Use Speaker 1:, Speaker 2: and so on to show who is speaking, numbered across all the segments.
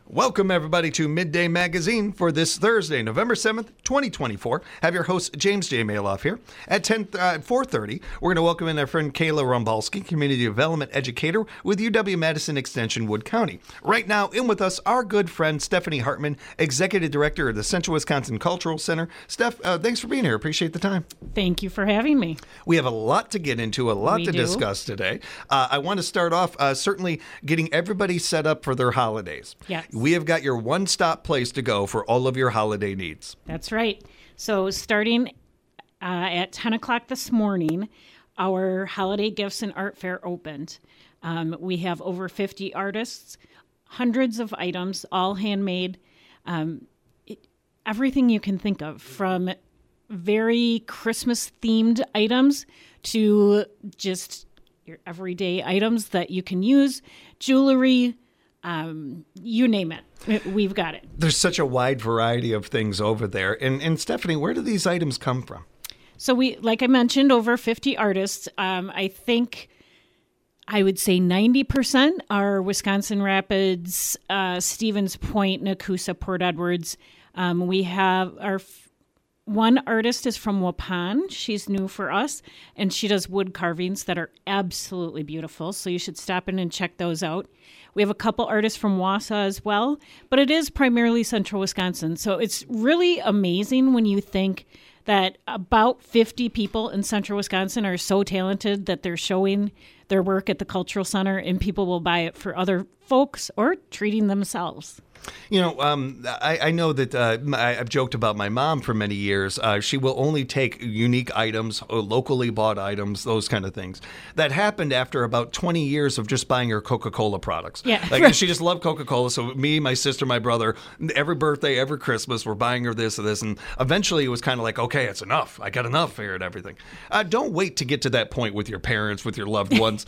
Speaker 1: Welcome, everybody, to Midday Magazine for this Thursday, November 7th, 2024. Have your host, James J. Maloff here. At 4:30, we're going to welcome in our friend Kayla Rumbalski, Community Development Educator with UW-Madison Extension, Wood County. Right now, in with us, our good friend, Stephanie Hartman, Executive Director of the Central Wisconsin Cultural Center. Steph, thanks for being here. Appreciate the time.
Speaker 2: Thank you for having me.
Speaker 1: We have a lot to get into, a lot to discuss today. I want to start off certainly getting everybody set up for their holidays.
Speaker 2: Yes.
Speaker 1: We have got your one-stop place to go for all of your holiday needs.
Speaker 2: That's right. So starting at 10 o'clock this morning, our Holiday Gifts and Art Fair opened. We have over 50 artists, hundreds of items, all handmade, everything you can think of, from very Christmas-themed items to just your everyday items that you can use, jewelry, you name it. We've got it.
Speaker 1: There's such a wide variety of things over there. And Stephanie, where do these items come from?
Speaker 2: So we, like I mentioned, over 50 artists. I think I would say 90% are Wisconsin Rapids, Stevens Point, Nakusa, Port Edwards. We have our one artist is from Waupun. She's new for us, and she does wood carvings that are absolutely beautiful. So you should stop in and check those out. We have a couple artists from Wausau as well, but it is primarily central Wisconsin. So it's really amazing when you think that about 50 people in central Wisconsin are so talented that they're showing their work at the Cultural Center, and people will buy it for other folks or treating themselves.
Speaker 1: You know, I know that I've joked about my mom for many years. She will only take unique items, or locally bought items, those kind of things. That happened after about 20 years of just buying her Coca-Cola products.
Speaker 2: Yeah.
Speaker 1: Like, she just loved Coca-Cola. So me, my sister, my brother, every birthday, every Christmas, we're buying her this or this. And eventually it was kind of like, okay, it's enough. I got enough here and everything. Don't wait to get to that point with your parents, with your loved ones.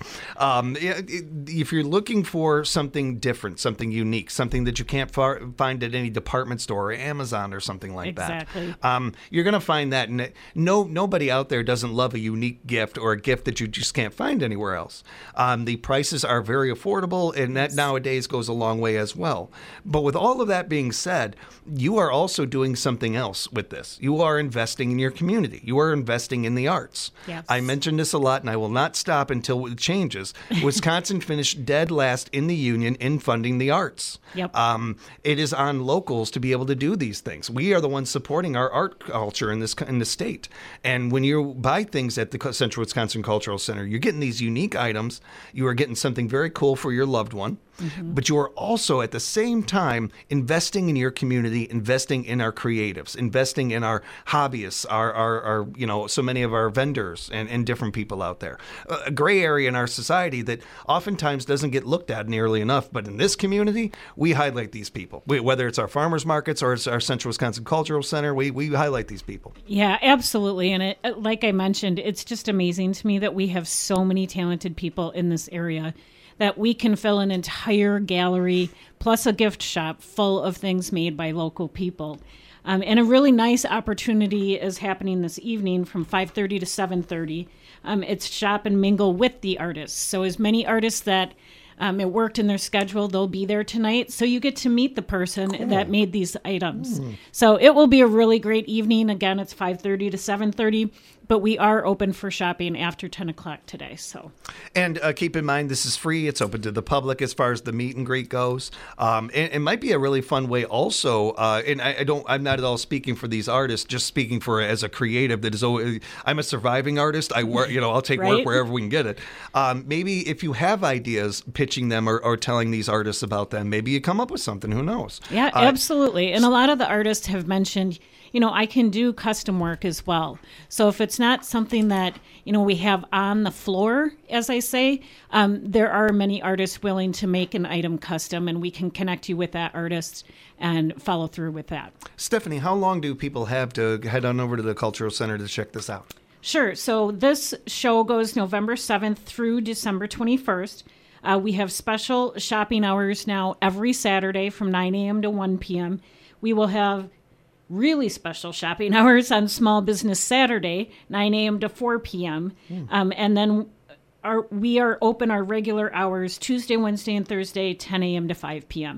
Speaker 1: If you're looking for something different, something unique, something that you can't find at any department store or Amazon or something like that.
Speaker 2: Exactly.
Speaker 1: You're going to find that. And nobody out there doesn't love a unique gift or a gift that you just can't find anywhere else. The prices are very affordable, and that nowadays goes a long way as well. But with all of that being said, you are also doing something else with this. You are investing in your community. You are investing in the arts.
Speaker 2: Yes.
Speaker 1: I mentioned this a lot, and I will not stop until it changes. Wisconsin finished dead last in the union in funding the arts.
Speaker 2: Yep.
Speaker 1: It is on locals to be able to do these things. We are the ones supporting our art culture in the state. And when you buy things at the Central Wisconsin Cultural Center, you're getting these unique items. You are getting something very cool for your loved one. Mm-hmm. But you are also at the same time investing in your community, investing in our creatives, investing in our hobbyists, our so many of our vendors and different people out there. A gray area in our society that oftentimes doesn't get looked at nearly enough. But in this community, we highlight these people. Whether it's our farmers markets or it's our Central Wisconsin Cultural Center, we highlight these people.
Speaker 2: Yeah, absolutely. And it, like I mentioned, it's just amazing to me that we have so many talented people in this area, that we can fill an entire gallery plus a gift shop full of things made by local people. And a really nice opportunity is happening this evening from 5:30 to 7:30. It's shop and mingle with the artists. So as many artists that it worked in their schedule, they'll be there tonight. So you get to meet the person that made these items. So it will be a really great evening. Again, it's 5:30 to 7:30. But we are open for shopping after 10 o'clock today.
Speaker 1: And keep in mind, this is free. It's open to the public as far as the meet and greet goes. And it might be a really fun way also. And I'm not at all speaking for these artists, just speaking for as a creative that is always, I'm a surviving artist. I work, I'll take work wherever we can get it. Maybe if you have ideas, pitching them or telling these artists about them, maybe you come up with something. Who knows?
Speaker 2: Yeah, absolutely. And a lot of the artists have mentioned, I can do custom work as well. So if it's not something that, we have on the floor, as I say, there are many artists willing to make an item custom, and we can connect you with that artist and follow through with that.
Speaker 1: Stephanie, how long do people have to head on over to the Cultural Center to check this out?
Speaker 2: Sure. So this show goes November 7th through December 21st. We have special shopping hours now every Saturday from 9 a.m. to 1 p.m. We will have really special shopping hours on Small Business Saturday, 9 a.m. to 4 p.m. And then we are open our regular hours Tuesday, Wednesday, and Thursday, 10 a.m. to 5 p.m.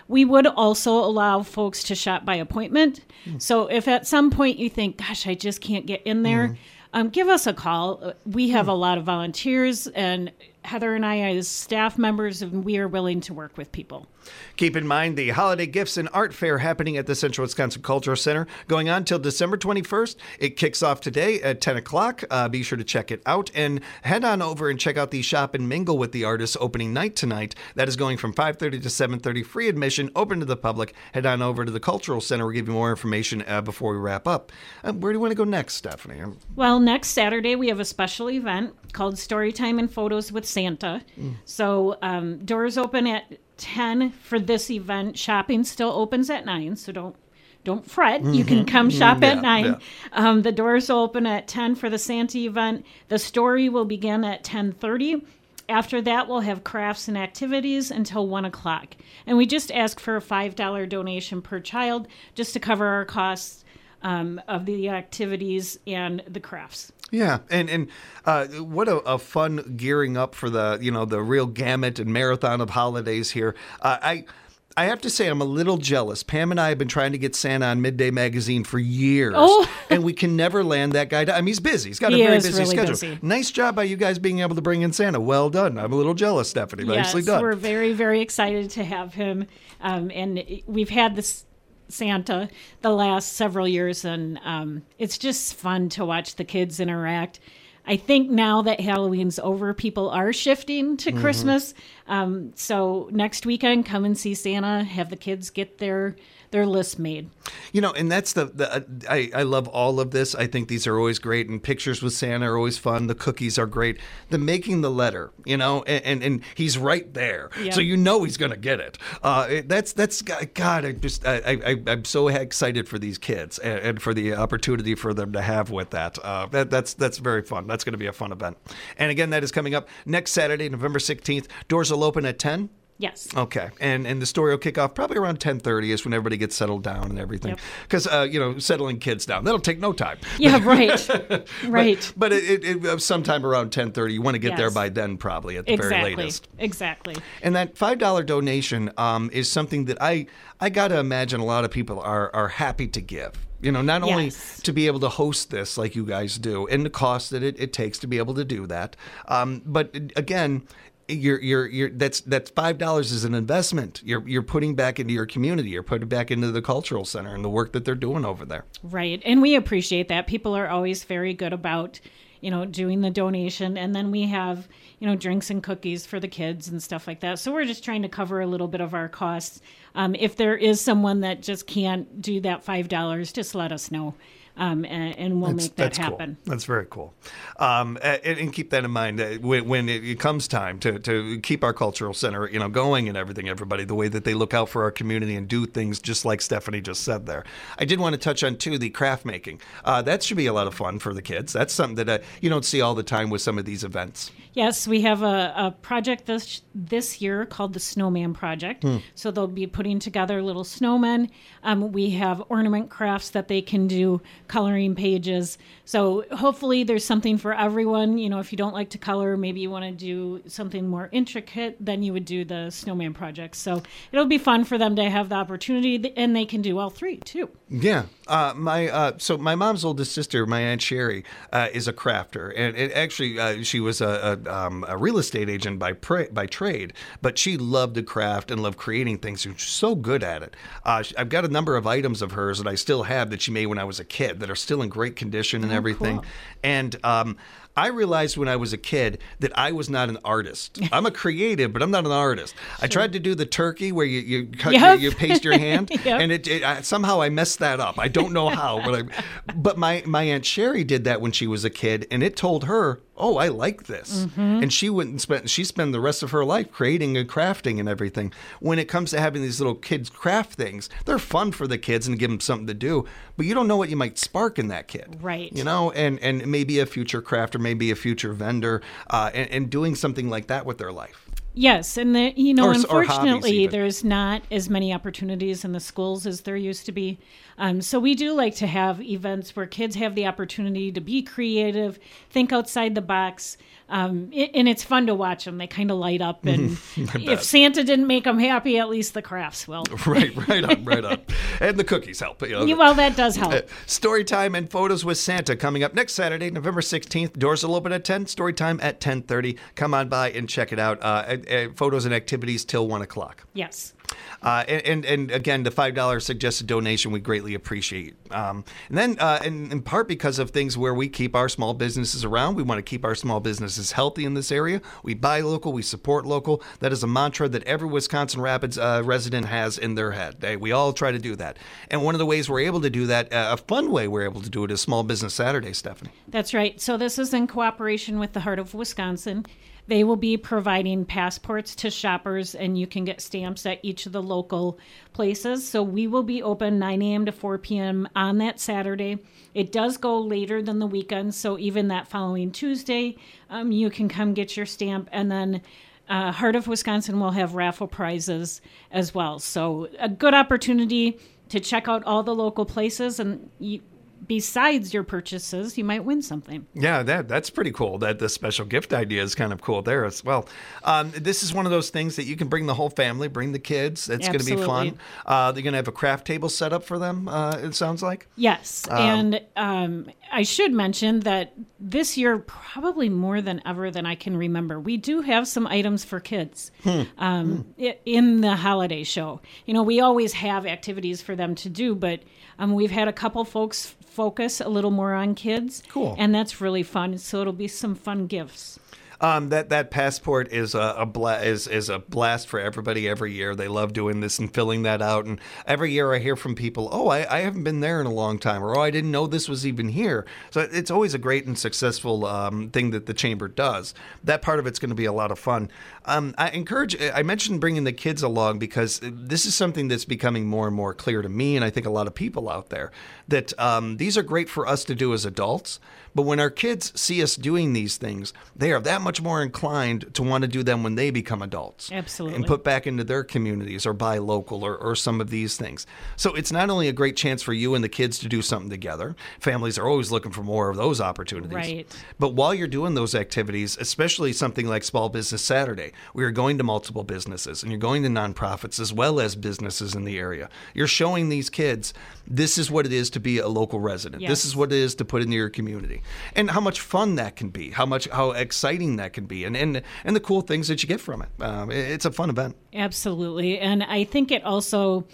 Speaker 2: We would also allow folks to shop by appointment. So if at some point you think, gosh, I just can't get in there, give us a call. We have a lot of volunteers, and Heather and I as staff members, and we are willing to work with people.
Speaker 1: Keep in mind the holiday gifts and art fair happening at the Central Wisconsin Cultural Center going on till December 21st. It kicks off today at 10 o'clock. Be sure to check it out and head on over and check out the Shop and Mingle with the Artists opening night tonight. That is going from 5:30 to 7:30, free admission, open to the public. Head on over to the Cultural Center. We'll give you more information before we wrap up. Where do you want to go next, Stephanie?
Speaker 2: Well, next Saturday we have a special event called Storytime and Photos with Santa. So doors open at 10 for this event. Shopping still opens at 9, so don't fret. You can come shop at 9. Yeah. The doors open at 10 for the Santa event. The story will begin at 10:30. After that, we'll have crafts and activities until 1 o'clock. And we just ask for a $5 donation per child just to cover our costs of the activities and the crafts.
Speaker 1: Yeah, and what a fun gearing up for the real gamut and marathon of holidays here. I have to say I'm a little jealous. Pam and I have been trying to get Santa on Midday Magazine for years, and we can never land that guy down. I mean, he's busy. He's got a very busy schedule. Busy. Nice job by you guys being able to bring in Santa. Well done. I'm a little jealous, Stephanie. Nicely done.
Speaker 2: We're very, very excited to have him, and we've had this Santa the last several years, and it's just fun to watch the kids interact. I think now that Halloween's over, people are shifting to Christmas. So next weekend, come and see Santa, have the kids get their list made.
Speaker 1: And that's I love all of this. I think these are always great, and pictures with Santa are always fun. The cookies are great. The making the letter, and he's right there, so he's going to get it. That's God. I'm so excited for these kids and for the opportunity for them to have with that. That's very fun. That's going to be a fun event. And again, that is coming up next Saturday, November 16th. Doors will open at 10.
Speaker 2: Yes.
Speaker 1: Okay. And the story will kick off probably around 10:30 is when everybody gets settled down and everything. Because, settling kids down, that'll take no time.
Speaker 2: Yeah, right. Right.
Speaker 1: But it sometime around 10:30, you want to get there by then probably at the very latest.
Speaker 2: Exactly.
Speaker 1: And that $5 donation is something that I got to imagine a lot of people are happy to give. Not only to be able to host this like you guys do and the cost that it takes to be able to do that, but again, that's $5 is an investment. You're putting back into your community. You're putting back into the cultural center and the work that they're doing over there.
Speaker 2: Right, and we appreciate that. People are always very good about doing the donation, and then we have drinks and cookies for the kids and stuff like that. So we're just trying to cover a little bit of our costs. If there is someone that just can't do that $5, just let us know. And we'll make that happen.
Speaker 1: Cool. That's very cool. And keep that in mind when it comes time to keep our cultural center, going and everything, everybody, the way that they look out for our community and do things just like Stephanie just said there. I did want to touch on, too, the craft making. That should be a lot of fun for the kids. That's something that you don't see all the time with some of these events.
Speaker 2: Yes, we have a project this year called the Snowman Project. So they'll be putting together little snowmen. We have ornament crafts that they can do, coloring pages. So hopefully there's something for everyone. If you don't like to color, maybe you want to do something more intricate, then you would do the Snowman Project. So it'll be fun for them to have the opportunity, and they can do all three too.
Speaker 1: Yeah. My mom's oldest sister, my Aunt Sherry, is a crafter, and actually she was a real estate agent by trade, but she loved to craft and loved creating things. She was so good at it. I've got a number of items of hers that I still have that she made when I was a kid that are still in great condition and everything. Cool. And I realized when I was a kid that I was not an artist. I'm a creative, but I'm not an artist. Sure. I tried to do the turkey where you cut, you paste your hand, and somehow I messed that up. I don't know how, but my Aunt Sherry did that when she was a kid, and it told her, oh, I like this. And she spent the rest of her life creating and crafting and everything. When it comes to having these little kids craft things, they're fun for the kids and give them something to do, but you don't know what you might spark in that kid.
Speaker 2: Right.
Speaker 1: And maybe a future crafter, maybe a future vendor, and doing something like that with their life.
Speaker 2: Yes, and
Speaker 1: Or
Speaker 2: unfortunately,
Speaker 1: hobbies even.
Speaker 2: there's not as many opportunities in the schools as there used to be. So we do like to have events where kids have the opportunity to be creative, think outside the box, and it's fun to watch them. They kind of light up, and if Santa didn't make them happy, at least the crafts will.
Speaker 1: Right on. And the cookies help.
Speaker 2: Well, that does help.
Speaker 1: Story time and photos with Santa coming up next Saturday, November 16th. Doors will open at 10. Story time at 10:30. Come on by and check it out. Photos and activities till 1 o'clock.
Speaker 2: Yes.
Speaker 1: And again, the $5 suggested donation we greatly appreciate. And then, in part because of things where we keep our small businesses around, we want to keep our small businesses healthy in this area. We buy local, we support local. That is a mantra that every Wisconsin Rapids resident has in their head. We all try to do that. And one of the ways we're able to do that, a fun way we're able to do it, is Small Business Saturday, Stephanie.
Speaker 2: That's right. So this is in cooperation with the Heart of Wisconsin. They will be providing passports to shoppers, and you can get stamps at each of the local places. So we will be open 9 a.m. to 4 p.m. on that Saturday. It does go later than the weekend, so even that following Tuesday, you can come get your stamp. And then Heart of Wisconsin will have raffle prizes as well. So a good opportunity to check out all the local places, and besides your purchases, you might win something.
Speaker 1: Yeah, that's pretty cool. That the special gift idea is kind of cool there as well. This is one of those things that you can bring the whole family, bring the kids. It's going to be fun. They're going to have a craft table set up for them, it sounds like.
Speaker 2: Yes, and I should mention that this year, probably more than ever than I can remember, we do have some items for kids in the holiday show. We always have activities for them to do, but we've had a couple folks focus a little more on kids.
Speaker 1: Cool.
Speaker 2: And that's really fun. So it'll be some fun gifts.
Speaker 1: That passport is a blast for everybody every year. They love doing this and filling that out. And every year I hear from people, I haven't been there in a long time, or I didn't know this was even here. So it's always a great and successful thing that the chamber does. That part of it's going to be a lot of fun. I mentioned bringing the kids along because this is something that's becoming more and more clear to me, and I think a lot of people out there, that these are great for us to do as adults. But when our kids see us doing these things, they are that much more inclined to want to do them when they become adults.
Speaker 2: Absolutely.
Speaker 1: And put back into their communities or buy local or some of these things. So it's not only a great chance for you and the kids to do something together. Families are always looking for more of those opportunities.
Speaker 2: Right.
Speaker 1: But while you're doing those activities, especially something like Small Business Saturday, we are going to multiple businesses and you're going to nonprofits as well as businesses in the area. You're showing these kids this is what it is to be a local resident.
Speaker 2: Yes.
Speaker 1: This is what it is to put into your community. And how much fun that can be, how exciting that can be, and the cool things that you get from it. It's a fun event.
Speaker 2: Absolutely. And I think it also,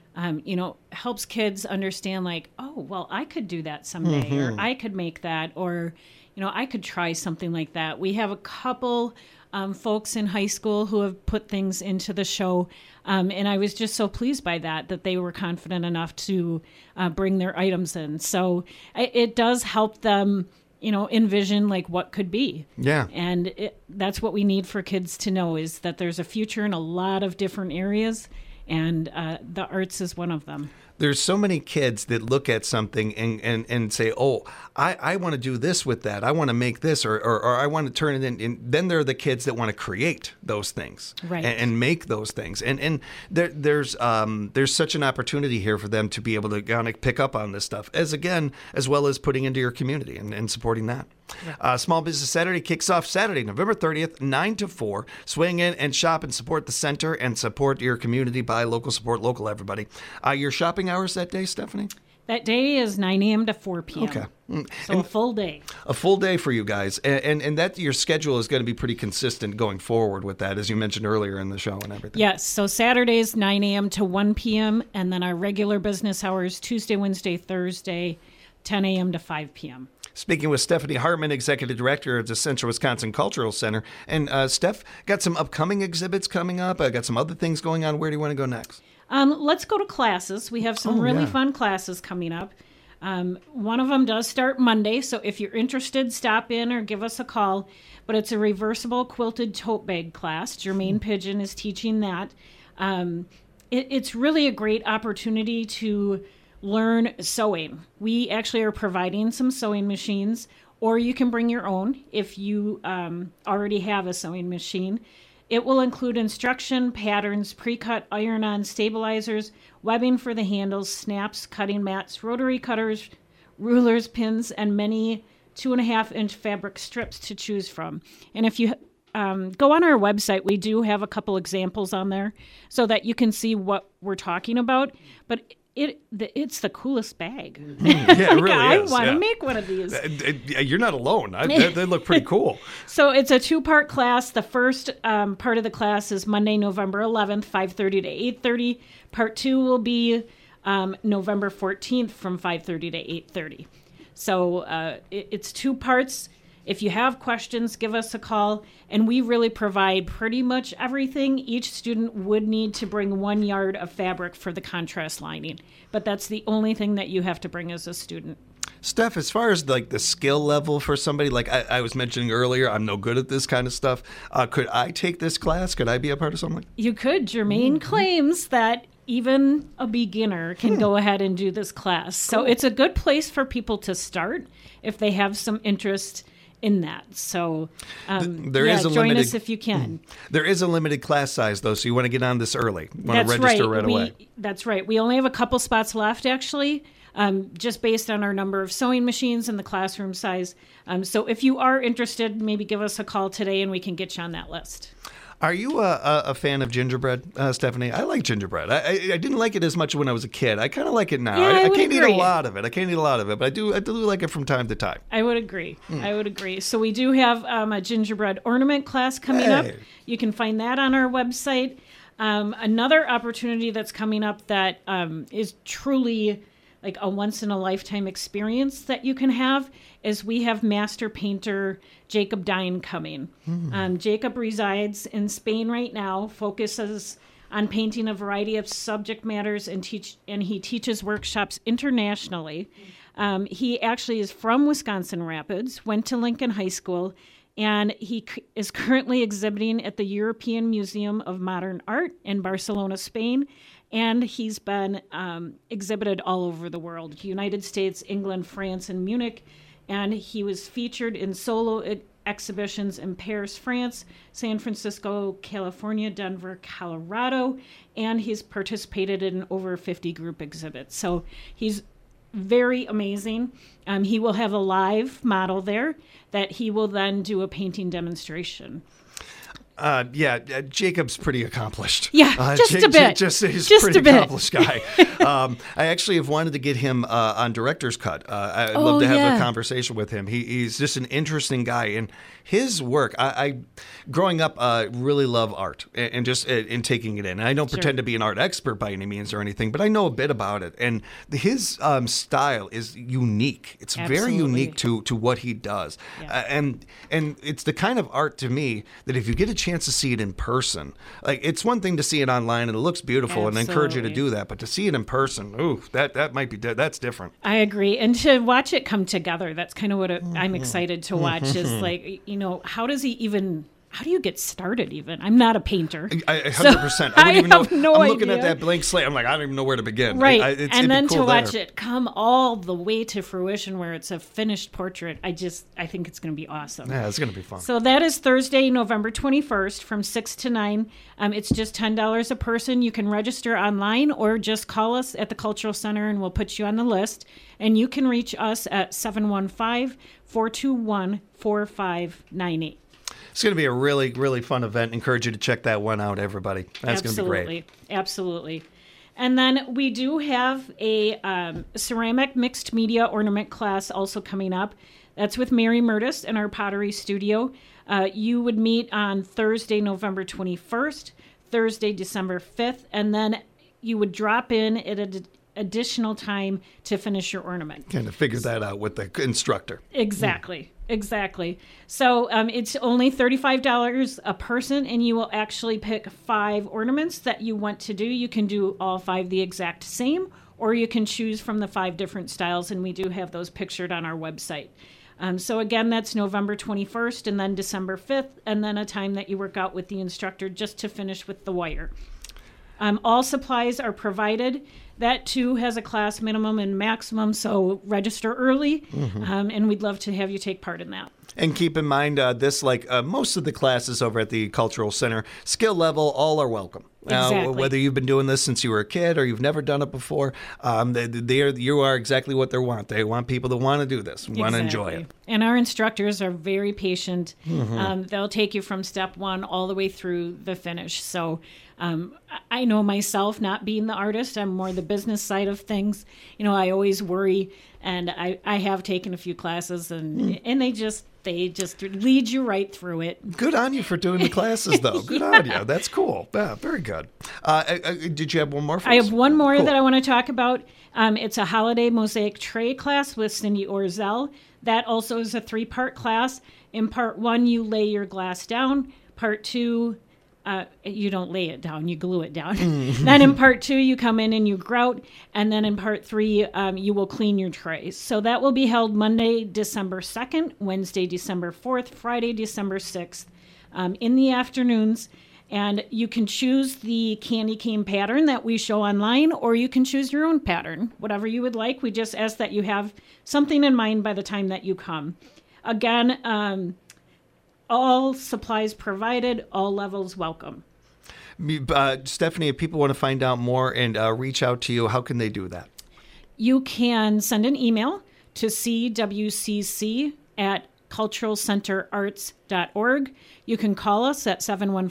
Speaker 2: helps kids understand I could do that someday, or I could make that, or, I could try something like that. We have a couple folks in high school who have put things into the show. And I was just so pleased by that they were confident enough to bring their items in. So it does help them, envision what could be.
Speaker 1: Yeah.
Speaker 2: And that's what we need for kids to know, is that there's a future in a lot of different areas, and the arts is one of them.
Speaker 1: There's so many kids that look at something and say, I want to do this with that. I want to make this, or I want to turn it in. And then there are the kids that want to create those things,
Speaker 2: right,
Speaker 1: and make those things. And there's such an opportunity here for them to be able to kind of pick up on this stuff, as well as putting into your community and supporting that. Yeah. Small Business Saturday kicks off Saturday, November 30th, 9 to 4. Swing in and shop and support the center and support your community. Buy local, support local, everybody. Your shopping hours that day, Stephanie?
Speaker 2: That day is 9 a.m. to 4 p.m.
Speaker 1: Okay.
Speaker 2: So a full day.
Speaker 1: A full day for you guys. And that your schedule is going to be pretty consistent going forward with that, as you mentioned earlier in the show and everything.
Speaker 2: Yes. So Saturdays, 9 a.m. to 1 p.m. And then our regular business hours, Tuesday, Wednesday, Thursday, 10 a.m. to 5 p.m.
Speaker 1: Speaking with Stephanie Hartman, Executive Director of the Central Wisconsin Cultural Center. And Steph, got some upcoming exhibits coming up. I got some other things going on. Where do you want to go next?
Speaker 2: Let's go to classes. We have some really fun classes coming up. One of them does start Monday, so if you're interested, stop in or give us a call. But it's a reversible quilted tote bag class. Jermaine Pigeon is teaching that. It's really a great opportunity to learn sewing. We actually are providing some sewing machines, or you can bring your own if you already have a sewing machine. It will include instruction, patterns, pre-cut iron-on stabilizers, webbing for the handles, snaps, cutting mats, rotary cutters, rulers, pins, and many 2.5-inch fabric strips to choose from. And if you go on our website, we do have a couple examples on there so that you can see what we're talking about. But it's the coolest bag.
Speaker 1: Yeah, it really
Speaker 2: I
Speaker 1: is.
Speaker 2: want to make one of these.
Speaker 1: You're not alone. They look pretty cool.
Speaker 2: So it's a 2-part class. The first part of the class is Monday, November 11th, 5:30 to 8:30. Part 2 will be November 14th from 5:30 to 8:30. So it's 2 parts. If you have questions, give us a call, and we really provide pretty much everything. Each student would need to bring 1 yard of fabric for the contrast lining, but that's the only thing that you have to bring as a student.
Speaker 1: Steph, as far as like the skill level for somebody, like I was mentioning earlier, I'm no good at this kind of stuff. Could I take this class? Could I be a part of something?
Speaker 2: You could. Jermaine claims that even a beginner can go ahead and do this class. So it's a good place for people to start if they have some interest in that. So join us if you can.
Speaker 1: There is a limited class size, though, so you want to get on this early. You want to register right away.
Speaker 2: That's right. We only have a couple spots left, actually, just based on our number of sewing machines and the classroom size. So if you are interested, maybe give us a call today and we can get you on that list.
Speaker 1: Are you a fan of gingerbread, Stephanie? I like gingerbread. I didn't like it as much when I was a kid. I kind of like it now.
Speaker 2: Yeah,
Speaker 1: I can't eat a lot of it. But I do like it from time to time.
Speaker 2: I would agree. So we do have a gingerbread ornament class coming up. You can find that on our website. Another opportunity that's coming up that is truly like a once-in-a-lifetime experience that you can have is we have master painter Jacob Dine coming. Jacob resides in Spain right now, focuses on painting a variety of subject matters, and he teaches workshops internationally. He actually is from Wisconsin Rapids, went to Lincoln High School, and he is currently exhibiting at the European Museum of Modern Art in Barcelona, Spain. And he's been exhibited all over the world, United States, England, France, and Munich. And he was featured in solo exhibitions in Paris, France, San Francisco, California, Denver, Colorado. And he's participated in over 50 group exhibits. So he's very amazing. He will have a live model there that he will then do a painting demonstration.
Speaker 1: Jacob's pretty accomplished.
Speaker 2: Yeah, just a bit.
Speaker 1: He's a pretty accomplished guy. I actually have wanted to get him on Director's Cut. I'd love to have a conversation with him. He's just an interesting guy, and his work. I growing up, really love art and just in taking it in. And I don't pretend to be an art expert by any means or anything, but I know a bit about it. And his style is unique. It's very unique to what he does, and it's the kind of art to me that if you get a chance to see it in person, like it's one thing to see it online and it looks beautiful and I encourage you to do that, but to see it in person, that might be that's different.
Speaker 2: I agree, and to watch it come together, that's kind of what I'm excited to watch. Is like, how do you get started even? I'm not a painter.
Speaker 1: 100%. I wouldn't even know. I'm looking at that blank slate. I'm like, I don't even know where to begin.
Speaker 2: Right. And then to watch it come all the way to fruition where it's a finished portrait, I think it's going to be awesome.
Speaker 1: Yeah, it's going to be fun.
Speaker 2: So that is Thursday, November 21st from 6 to 9. It's just $10 a person. You can register online or just call us at the Cultural Center and we'll put you on the list. And you can reach us at 715-421-4598.
Speaker 1: It's going to be a really, really fun event. Encourage you to check that one out, everybody. That's going to be great.
Speaker 2: Absolutely. And then we do have a ceramic mixed media ornament class also coming up. That's with Mary Murtis in our pottery studio. You would meet on Thursday, November 21st, Thursday, December 5th, and then you would drop in at an additional time to finish your ornament.
Speaker 1: Kind of figure that out with the instructor.
Speaker 2: Exactly. So it's only $35 a person, and you will actually pick 5 ornaments that you want to do. You can do all 5 the exact same, or you can choose from the 5 different styles, and we do have those pictured on our website. So again, that's November 21st and then December 5th, and then a time that you work out with the instructor just to finish with the wire. All supplies are provided. That, too, has a class minimum and maximum, so register early, and we'd love to have you take part in that.
Speaker 1: And keep in mind, this, like most of the classes over at the Cultural Center, skill level, all are welcome.
Speaker 2: Exactly.
Speaker 1: Whether you've been doing this since you were a kid or you've never done it before, you are exactly what they want. They want people that want to do this, want to enjoy it.
Speaker 2: And our instructors are very patient. They'll take you from step one all the way through the finish. So I know myself, not being the artist, I'm more the business side of things. I always worry, and I have taken a few classes, and they just lead you right through it.
Speaker 1: Good on you for doing the classes, though. Good on you. That's cool. Yeah, very good. Did you have one more for us?
Speaker 2: I have one more that I want to talk about. It's a holiday mosaic tray class with Cindy Orzel. That also is a 3-part class. In part 1, you lay your glass down. Part 2, you don't lay it down, you glue it down. Then in part 2, you come in and you grout. And then in part 3, you will clean your trays. So that will be held Monday, December 2nd, Wednesday, December 4th, Friday, December 6th, in the afternoons. And you can choose the candy cane pattern that we show online, or you can choose your own pattern, whatever you would like. We just ask that you have something in mind by the time that you come. Again, all supplies provided, all levels welcome.
Speaker 1: Stephanie, if people want to find out more and reach out to you, how can they do that?
Speaker 2: You can send an email to cwcc@culturalcenterarts.org. You can call us at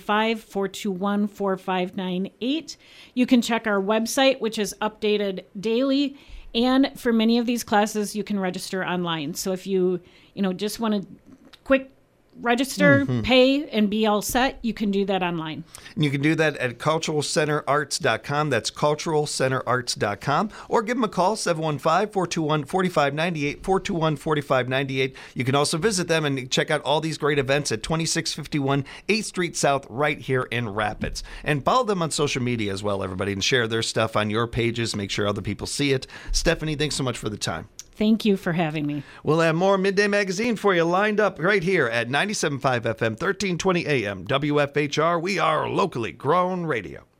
Speaker 2: 715-421-4598. You can check our website, which is updated daily. And for many of these classes, you can register online. So if you just want to quick register, pay, and be all set, you can do that online.
Speaker 1: And you can do that at culturalcenterarts.com. That's culturalcenterarts.com. Or give them a call, 715-421-4598, 421-4598. You can also visit them and check out all these great events at 2651 8th Street South right here in Rapids. And follow them on social media as well, everybody, and share their stuff on your pages. Make sure other people see it. Stephanie, thanks so much for the time.
Speaker 2: Thank you for having me.
Speaker 1: We'll have more Midday Magazine for you lined up right here at 97.5 FM, 1320 AM, WFHR. We are locally grown radio.